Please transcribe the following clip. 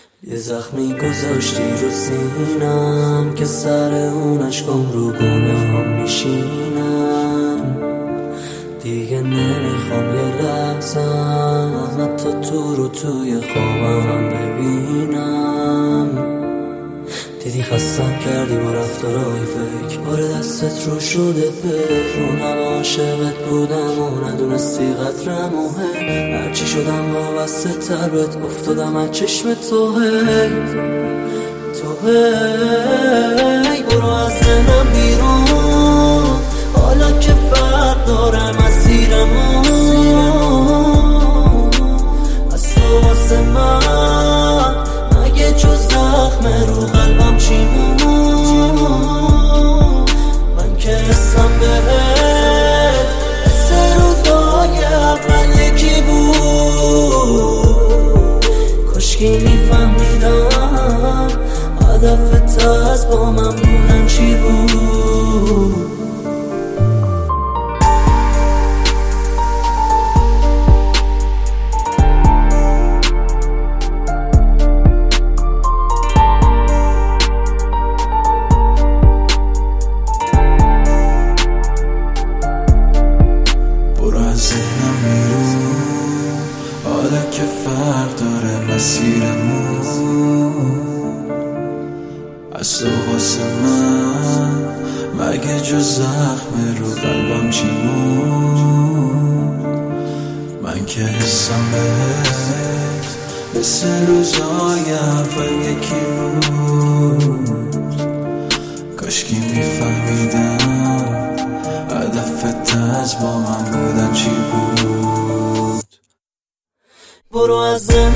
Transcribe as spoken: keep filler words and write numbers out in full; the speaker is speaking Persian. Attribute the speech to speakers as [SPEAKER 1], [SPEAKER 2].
[SPEAKER 1] یه زخمی گذاشتی رو سینم که سر اون عشقم رو گونه هم میشینم. دیگه نمیخوام یه لحظم حتی تو رو توی خوابم ببینم. دیدی خستم کردی با رفتارهای فکر، بار دستت رو شده بهرون. همه عاشقت بودم و ندونستی قدرم و هی هرچی شدم وابسته تر بهت افتادم از چشم تو. هی تو هی برو از ذهنم بیرون، حالا که فرق داره مسیرمون. از تو واسه من مگه جز زخم رو قلبم چی بود؟ من که حسم بهت حس روزای اول یکی بود. کاشکی میفهمیدم هدفت از با من بودن چی بود.
[SPEAKER 2] حالا که فرق داره مسیرمون، از تو واسه من مگه جز زخم رو قلبم چی بود؟ من که حسم بهت مثل روزای اول یکی بود. کاشکی میفهمیدم هدفت از با من بودن چی بود.
[SPEAKER 1] برو از